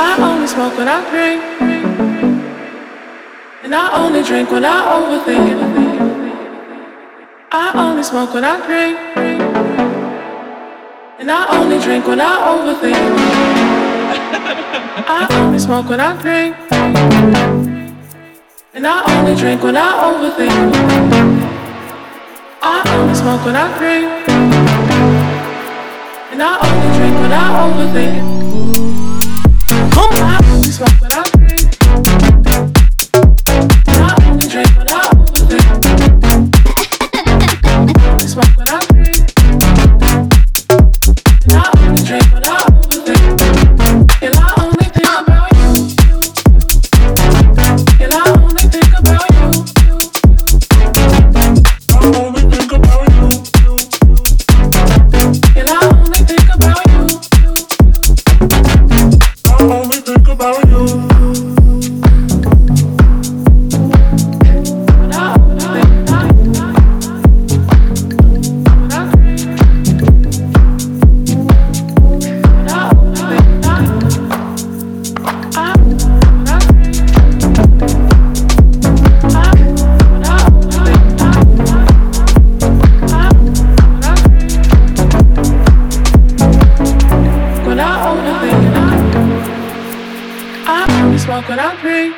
I only smoke when I drink, and I only drink when I overthink. I only smoke when I drink, and I only drink when I overthink. I only smoke when I drink, and I only drink when I overthink. I only smoke when I drink, and I only drink when I overthink. I only smoke when I drink, and I only drink when I overthink. I only smoke when I drink, and I only drink when I overthink. And I only think about you, and I only think about you. I only think about you, and I only think about you. I only think about you. Smoke when I drink,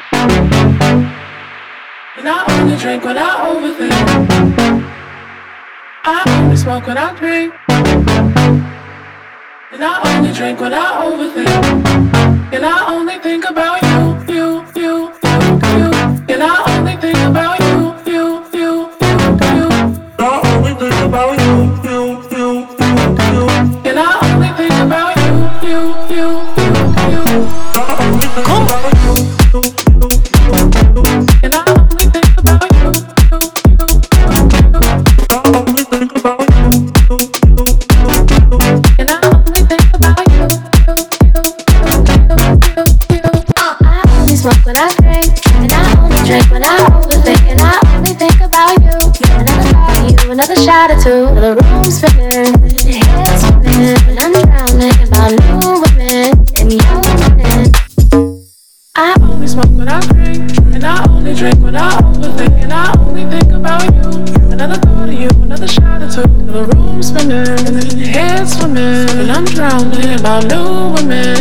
and I only drink when I overthink. I only smoke when I drink, and I only drink when I overthink. And I only think about you, you, you, you, you. And I only think about you, you, you, you, you. I only think about you, you, you, you, you. And I only think about you, you, you, you, you. I only think about you. And I only think about you. I only think about you. And I only think about you. I only smoke when I drink, and I only drink when I overthink. And I only think about you. Another thought of you, another shot or two. Another room spinning, head swimming, and I'm drowning about new women and young women. I only smoke when I drink, and I only drink when I overthink. And I only think about you. Another thought of you, another shot or two. The room spinning, and then your head swimming, and I'm drowning about new women